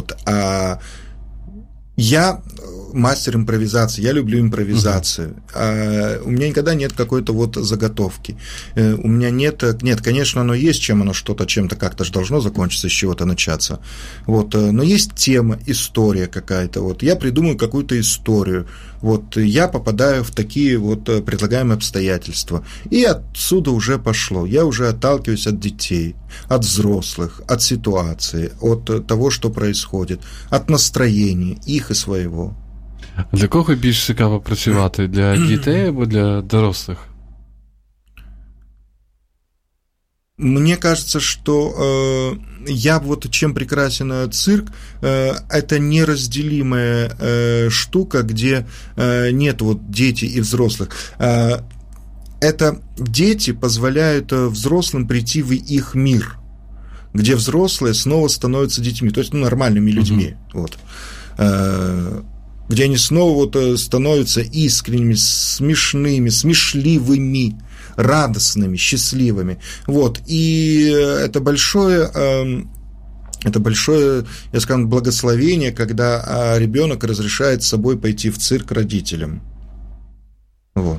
Я мастер импровизации, я люблю импровизацию. У меня никогда нет какой-то заготовки. У меня нет, конечно, оно есть, чем-то как-то же должно закончиться, с чего-то начаться. Но есть тема, история какая-то. Я придумаю какую-то историю. Я попадаю в такие предлагаемые обстоятельства. И отсюда уже пошло. Я уже отталкиваюсь от детей, от взрослых, от ситуации, от того, что происходит, от настроения их и своего. Для кого більш цікаво працювати? Для дітей або для дорослих? Мне кажется, что вот чем прекрасен цирк, это неразделимая штука, где нет вот дети и взрослых. Это дети позволяют взрослым прийти в их мир, где взрослые снова становятся детьми, то есть нормальными людьми. Вот. Где они снова вот становятся искренними, смешными, смешливыми, радостными, счастливыми. Вот. И это большое, я скажу, благословение, когда ребенок разрешает с собой пойти в цирк родителям. Вот.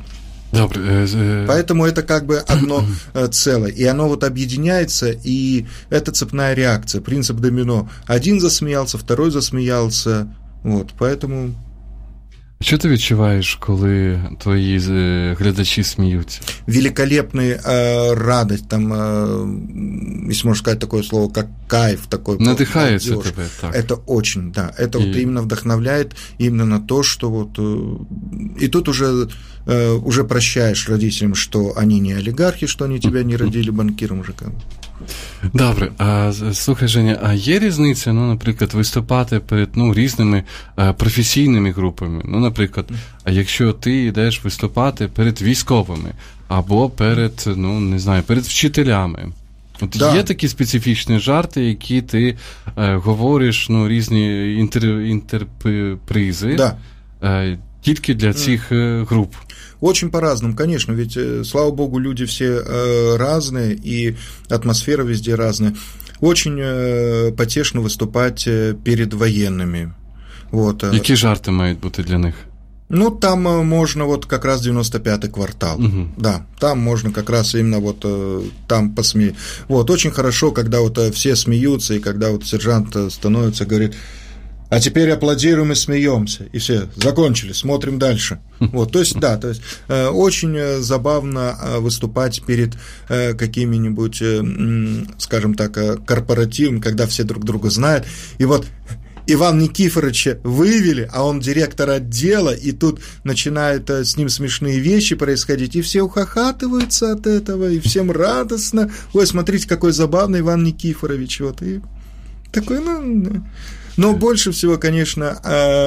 Поэтому это как бы одно целое, и оно вот объединяется, и это цепная реакция, принцип домино. Один засміявся, второй засміявся, от, поэтому... Що ти відчуваєш, коли твої глядачі сміються? Великолепная радость, там, если можно сказать такое слово, как кайф такой. Надыхается тебе, так. Это очень, да, это вот именно вдохновляет именно на то, что вот... И тут уже прощаешь родителям, что они не олигархи, что они тебя не родили банкиром уже. Добре, а слухай, Женя, а є різниця, наприклад, виступати перед різними професійними групами? Наприклад, а якщо ти йдеш виступати перед військовими або перед, перед вчителями? От є такі специфічні жарти, які ти говориш, різні інтерпризи, тільки для цих груп? Очень по-разному, конечно, ведь, слава богу, люди все разные, и атмосфера везде разная. Очень потешно выступать перед военными. Вот. Які жарти мають бути для них? Там можно вот как раз 95-й квартал. Угу. Да, там можно как раз именно вот там посмеяться. Вот, очень хорошо, когда вот все смеются, и когда вот сержант становится, говорит: а теперь аплодируем и смеемся. И все, закончили, смотрим дальше. Вот, то есть, да, очень забавно выступать перед какими-нибудь, скажем так, корпоративами, когда все друг друга знают. И вот Ивана Никифоровича вывели, а он директор отдела, и тут начинают с ним смешные вещи происходить, и все ухахатываются от этого, и всем радостно. Ой, смотрите, какой забавный Иван Никифорович. Вот, и такой, Но больше всего, конечно,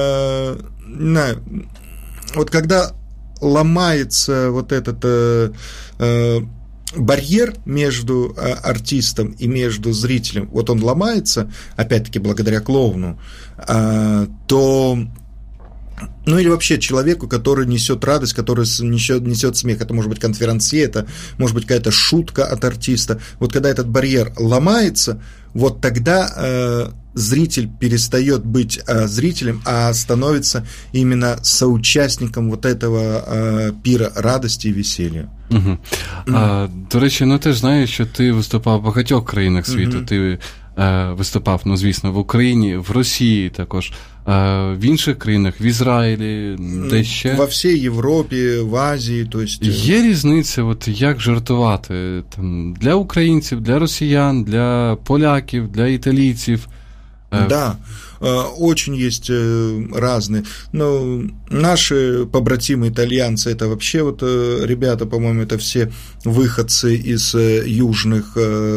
вот когда ломается вот этот барьер между артистом и между зрителем, вот он ломается, опять-таки, благодаря клоуну, то... или вообще человеку, который несет радость, который несет смех. Это может быть конферансье, это может быть какая-то шутка от артиста. Вот когда этот барьер ломается, вот тогда зритель перестает быть зрителем, а становится именно соучастником вот этого пира радости і весілля. Угу. До речі, ти ж знаєш, що ти виступав в багатьох країнах світу. Ти виступав, звісно, в Україні, в Росії також, в інших країнах, в Ізраїлі, де ще? Во всій Європі, в Азії, то есть... Є різниця, от як жартувати там, для українців, для росіян, для поляків, для італійців? Да, очень есть разные. Но наши побратимы итальянцы, это вообще вот ребята, по-моему, это все выходцы из южных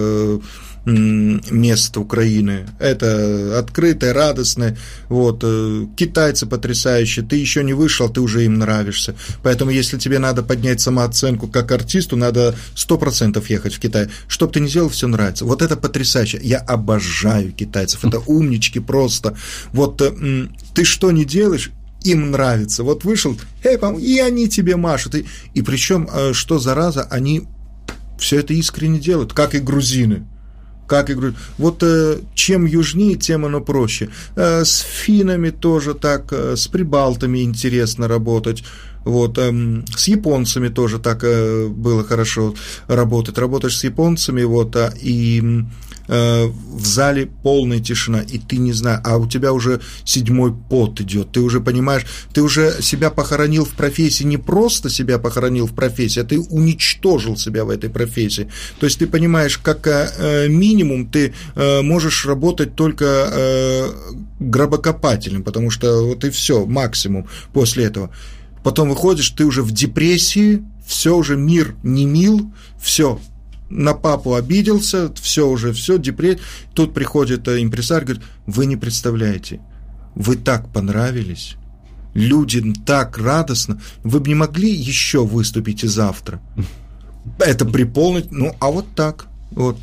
мест Украины. Это открытое, радостное. Вот. Китайцы потрясающие. Ты еще не вышел, ты уже им нравишься. Поэтому, если тебе надо поднять самооценку как артисту, надо 100% ехать в Китай. Что бы ты ни делал, все нравится. Вот это потрясающе. Я обожаю китайцев. Это умнички просто. Вот ты что ни делаешь, им нравится. Вот вышел, и они тебе машут. И причем, что зараза, они все это искренне делают, как и грузины. Вот чем южнее, тем оно проще. С финнами тоже так, с прибалтами интересно работать. Вот, с японцами тоже так было хорошо работать. Работаешь с японцами, вот, и в зале полная тишина, и ты не знаешь, а у тебя уже 7-й пот идет, ты уже понимаешь, ты уже себя похоронил в профессии, не просто себя похоронил в профессии, а ты уничтожил себя в этой профессии. То есть ты понимаешь, как минимум ты можешь работать только гробокопателем, потому что вот и все, максимум после этого. Потом выходишь, ты уже в депрессии, все уже мир не мил, все. на папу обиделся, все, депрессия. Тут приходит импресарий, говорит: вы не представляете, вы так понравились, людям так радостно, вы бы не могли еще выступить и завтра? Это при полной... а вот так, вот.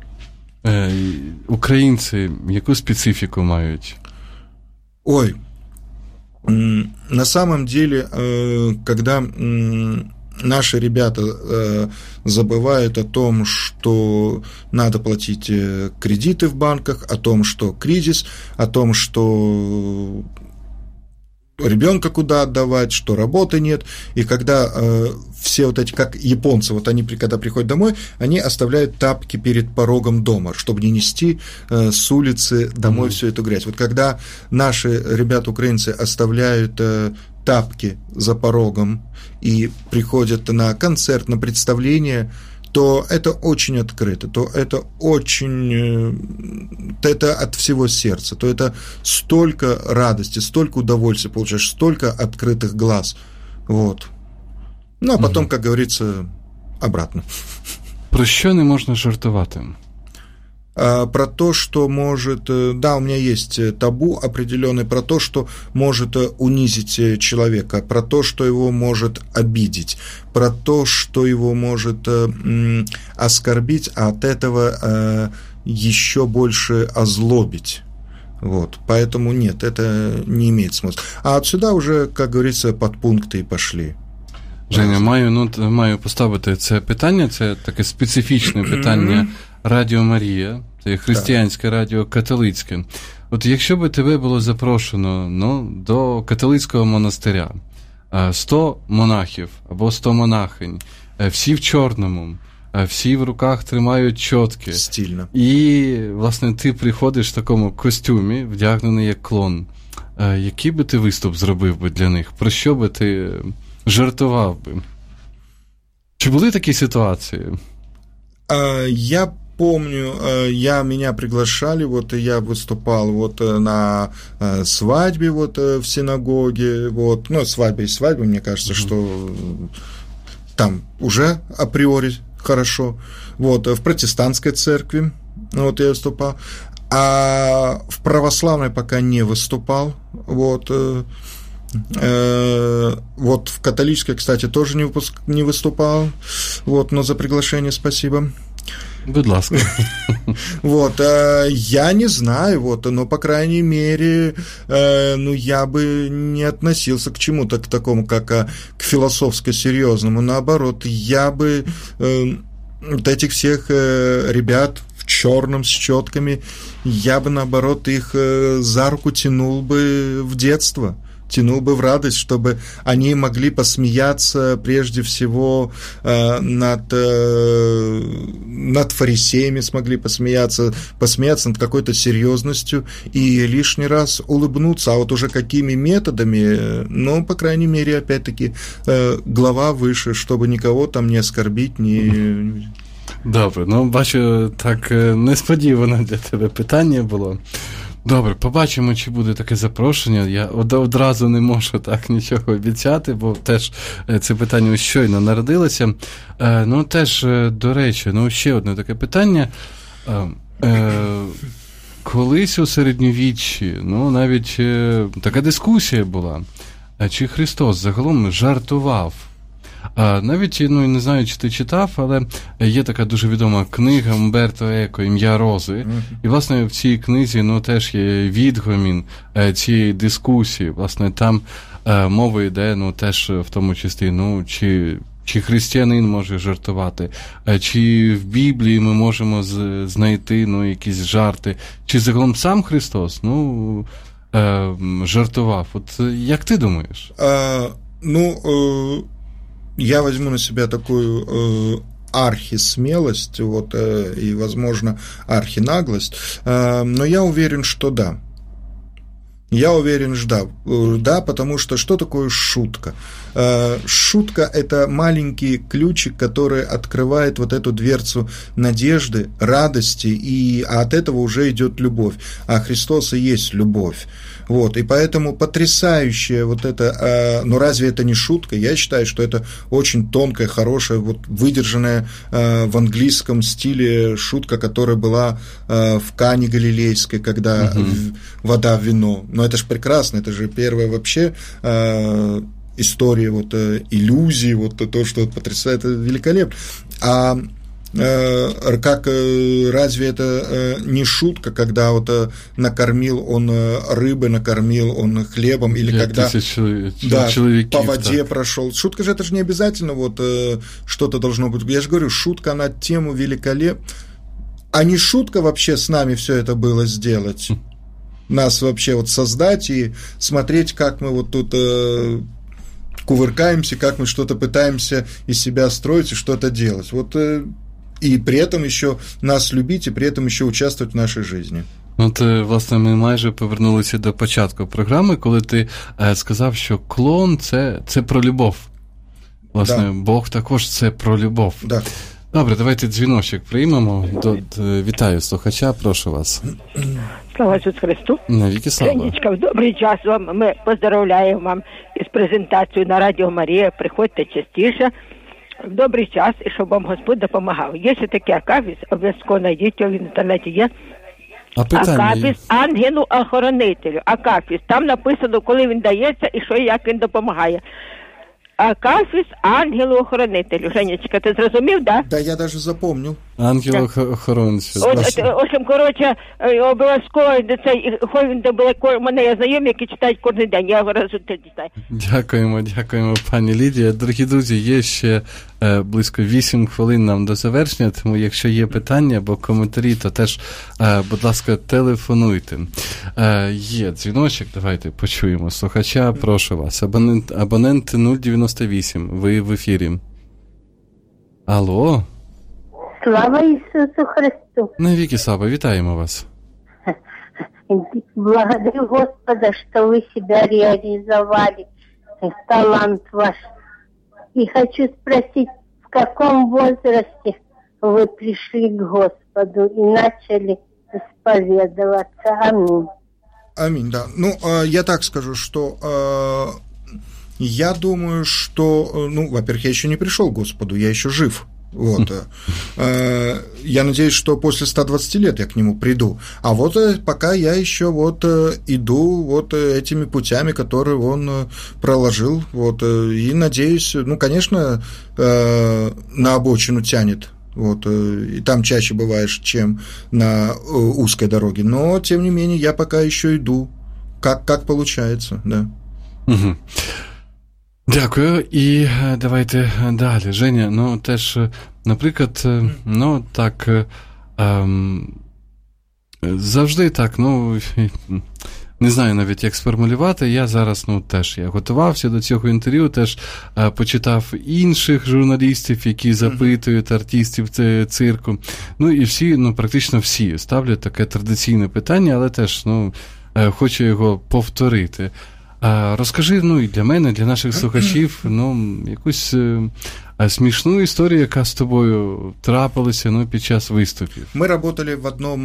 Українці яку специфіку мають? Ой, на самом деле, когда наши ребята забывают о том, что надо платить кредиты в банках, о том, что кризис, о том, что ребенка куда отдавать, что работы нет, и когда все вот эти, как японцы, вот они, когда приходят домой, они оставляют тапки перед порогом дома, чтобы не нести с улицы домой всю эту грязь. Вот когда наши ребята-украинцы оставляют тапки за порогом и приходят на концерт, на представление, то это очень открыто, то это очень, это от всего сердца, то это столько радости, столько удовольствия получаешь, столько открытых глаз, вот. А потом, как говорится, обратно. Про що не можна жартувати? Про то, что может... Да, у меня есть табу определенный про то, что может унизить человека, про то, что его может обидеть, про то, что его может оскорбить, а от этого еще больше озлобить. Вот, поэтому нет, это не имеет смысла. А отсюда уже, как говорится, подпункты и пошли. Женя, маю поставити це питання, це таке специфічне питання Радіо Марія, це християнське радіо католицьке. От якщо би тебе було запрошено до католицького монастиря, 100 монахів або 100 монахинь, всі в чорному, всі в руках тримають чотки. Стильно. І, власне, ти приходиш в такому костюмі, вдягнений як клоун. Який би ти виступ зробив би для них? Про що би ти жартував би? Чи були такі ситуації? Я помню, меня приглашали, вот я выступал вот на свадьбе вот в синагоге, вот, свадьба, мне кажется, что там уже априори хорошо, вот, в протестантской церкви, вот я выступал, а в православной пока не выступал, вот, вот в католической, кстати, тоже не выступал, вот, но за приглашение спасибо. Будь ласка. Вот, я не знаю, вот, но, по крайней мере, я бы не относился к чему-то к такому, как к философско-серьезному, наоборот, я бы вот этих всех ребят в черном с четками, я бы, наоборот, их за руку тянул бы в детство, тянул бы в радость, чтобы они могли посмеяться прежде всего над фарисеями, смогли посмеяться над какой-то серьезностью и лишний раз улыбнуться. А вот уже какими методами, по крайней мере, опять-таки, глава выше, чтобы никого там не оскорбить, не... Добре, бачу, так несподівано для тебе питання було. Добре, побачимо, чи буде таке запрошення. Я одразу не можу так нічого обіцяти, бо теж це питання щойно народилося. Теж, до речі, ще одне таке питання. Колись у середньовіччі, навіть така дискусія була, чи Христос загалом жартував. Навіть, не знаю, чи ти читав, але є така дуже відома книга Умберто Еко «Ім'я Рози». І, власне, в цій книзі, теж є відгомін цієї дискусії. Власне, там мова йде, теж в тому числі, чи християнин може жартувати, чи в Біблії ми можемо знайти, якісь жарти, чи загалом сам Христос, жартував. От як ти думаєш? Я возьму на себя такую архисмелость, вот, и, возможно, архинаглость, но я уверен, что да. Я уверен, да, потому что такое шутка? Шутка – это маленький ключик, который открывает вот эту дверцу надежды, радости, а от этого уже идет любовь. А Христос и есть любовь. Вот, и поэтому потрясающая вот это, но разве это не шутка? Я считаю, что это очень тонкая, хорошая, вот выдержанная в английском стиле шутка, которая была в Кане Галилейской, когда вода в вино. Но это же прекрасно, это же первая вообще история вот иллюзии, вот то, что потрясает, это великолепно. Разве это не шутка, когда вот накормил он рыбы, накормил он хлебом, или когда по воде прошел? Шутка же, это же не обязательно вот что-то должно быть. Я же говорю, шутка на тему великолепна. А не шутка вообще с нами все это было сделать? Нас вообще вот создать и смотреть, как мы вот тут кувыркаемся, как мы что-то пытаемся из себя строить и что-то делать. Вот і при этом ще нас любити, і при этом ще участвувати в нашій житті. От, власне, ми майже повернулися до початку програми, коли ти сказав, що клон – це про любов. Власне, Бог також це про любов. Да. Добре, давайте дзвіночок приймемо. Вітаю слухача, прошу вас. Слава Ісусу Христу. Навіки слава. Женечка, в добрий час вам. Ми поздравляємо вам із презентацією на Радіо Марія. Приходьте частіше. В добрий час, і щоб вам Господь допомагав. Є ще такий акафіс, обов'язково знайдіть його в інтернеті, є. Акафіс ангелу-охоронителю. Акафіс. Там написано, коли він дається і що і як він допомагає. Акафіс ангелу-охоронителю. Женечка, ти зрозумів, да? Да, я даже запомнил. Ангел-охоронцю. Общем, коротше, обов'язково хай він добре, мене є знайомі, які читають кожен день. Я розумію, читаю. Дякуємо, пані Лідія. Дорогі друзі, є ще близько 8 хвилин нам до завершення, тому якщо є питання або коментарі, то теж, будь ласка, телефонуйте. Є дзвіночок, давайте почуємо слухача, прошу вас. Абонент 098, ви в ефірі. Алло? Слава Ісусу Христу! Навіки слава, вітаємо вас. Благодарю Господа, что вы себя реализовали, талант ваш. И хочу спросить, в каком возрасте вы пришли к Господу и начали исповедоваться? Аминь. Аминь, да. Ну, я так скажу, что я думаю, что, во-первых, я еще не пришел к Господу, я еще жив. Вот. Я надеюсь, что после 120 лет я к нему приду. А вот пока я еще вот иду вот этими путями, которые он проложил. Вот. И надеюсь, конечно, на обочину тянет. Вот. И там чаще бываешь, чем на узкой дороге. Но, тем не менее, я пока еще иду. Как получается, да. Угу. Дякую. І давайте далі. Женя, теж, наприклад, так, завжди так, не знаю навіть, як сформулювати. Я зараз, теж, я готувався до цього інтерв'ю, теж почитав інших журналістів, які запитують артистів цирку. І всі, практично всі ставлять таке традиційне питання, але теж, хочу його повторити. Розкажи, і для мене, для наших слухачів, якусь смішну історію, яка з тобою трапилася, під час виступів. Мы работали в одном,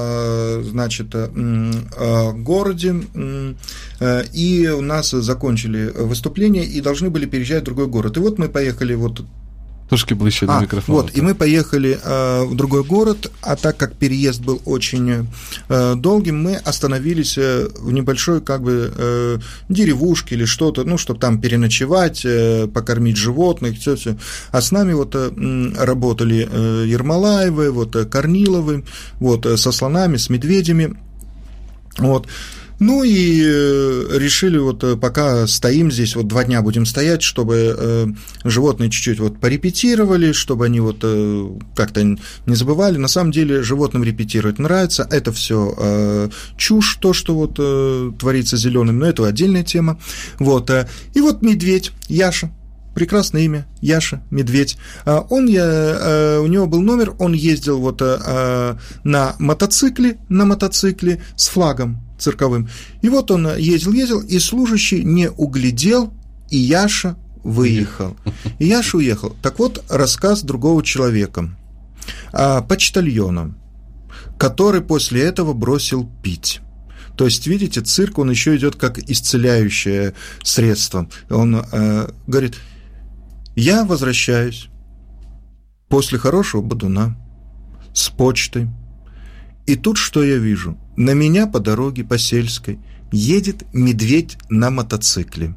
городе, и у нас закончили выступление, и должны были переезжать в другой город. И вот мы поехали Трошки ближе до микрофона. Вот, и мы поехали в другой город, а так как переезд был очень долгим, мы остановились в небольшой деревушке или что-то, чтобы там переночевать, покормить животных, все. А с нами работали Ермолаевы, Корниловы, со слонами, с медведями, вот. И решили, пока стоим здесь, 2 дня будем стоять, чтобы животные чуть-чуть порепетировали, чтобы они как-то не забывали. На самом деле животным репетировать нравится, это все чушь, то, что творится зеленым, но это отдельная тема. И медведь, Яша, прекрасное имя, Яша, медведь. У него был номер, он ездил вот на мотоцикле с флагом цирковым. И вот он ездил, и служащий не углядел, и Яша выехал. И Яша уехал. Так вот, рассказ другого человека, почтальона, который после этого бросил пить. То есть, видите, цирк, он еще идет как исцеляющее средство. Он говорит: я возвращаюсь после хорошего бодуна с почтой, и тут что я вижу? На меня по дороге, по сельской, едет медведь на мотоцикле.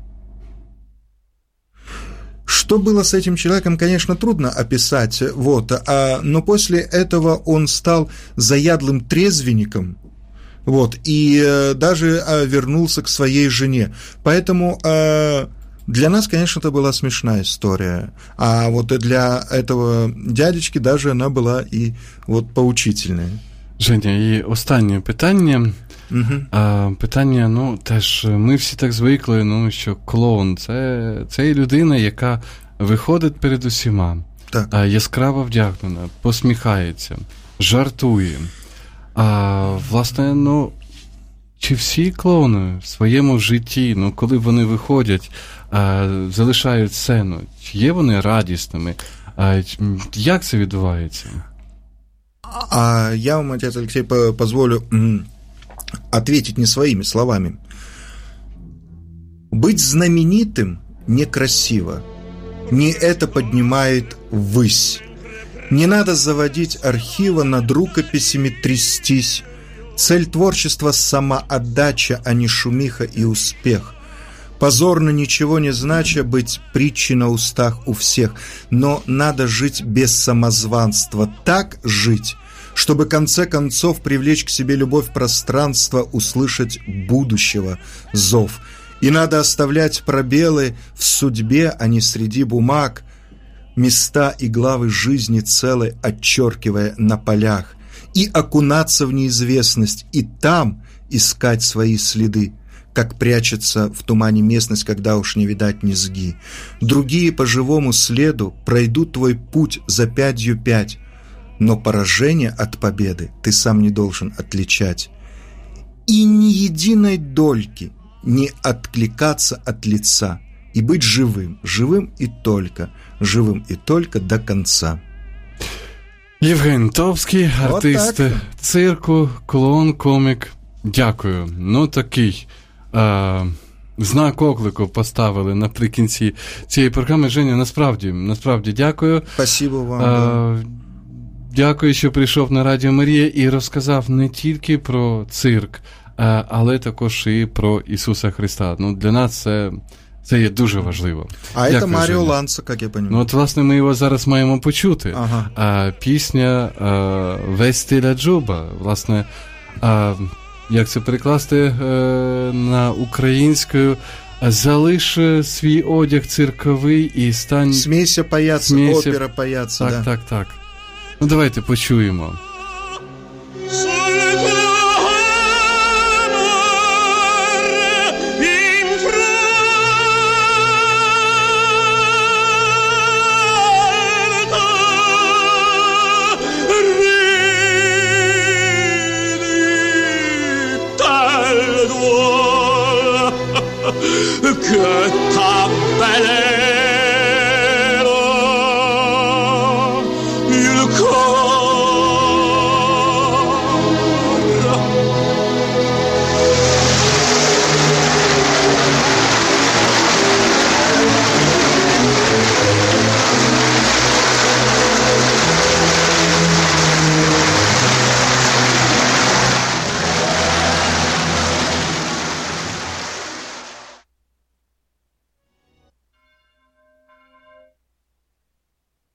Что было с этим человеком, конечно, трудно описать, но после этого он стал заядлым трезвенником, и даже вернулся к своей жене. Поэтому для нас, конечно, это была смешная история, а вот для этого дядечки даже она была и поучительная. Женя, і останнє питання. Питання, теж, ми всі так звикли, що клоун – це людина, яка виходить перед усіма, яскраво вдягнена, посміхається, жартує. Власне, чи всі клоуни в своєму житті, коли вони виходять, залишають сцену, чи є вони радісними? Як це відбувається? Я вам, отец Алексей, позволю ответить не своими словами. Быть знаменитым некрасиво. Не это поднимает ввысь. Не надо заводить архива, над рукописями трястись. Цель творчества – самоотдача, а не шумиха и успех. Позорно, ничего не знача, быть притчей на устах у всех. Но надо жить без самозванства. Так жить, чтобы в конце концов привлечь к себе любовь пространства, услышать будущего зов. И надо оставлять пробелы в судьбе, а не среди бумаг, места и главы жизни целой отчеркивая на полях, и окунаться в неизвестность, и там искать свои следы, как прячется в тумане местность, когда уж не видать низги. Другие по живому следу пройдут твой путь за 5 но поражение от победы ты сам не должен отличать. И ни единой дольки не откликаться от лица, и быть живым и только до конца. Євген Топський, артист цирку, клоун, комік. Дякую. Такий знак оклику поставили наприкінці цієї програми. Женя, насправді дякую. Спасибо вам. Дякую, що прийшов на Радіо Марія і розказав не тільки про цирк, але також і про Ісуса Христа. Для нас це є дуже важливо. Дякую, це Маріо Ланца, як я розумію. Власне, ми його зараз маємо почути. Пісня «Вестіля Джуба». Власне, як це перекласти на українською? Залиш свій одяг цирковий і стань... Смійся паяться, опера паяться. Так. Давайте почуємо. Che ta belle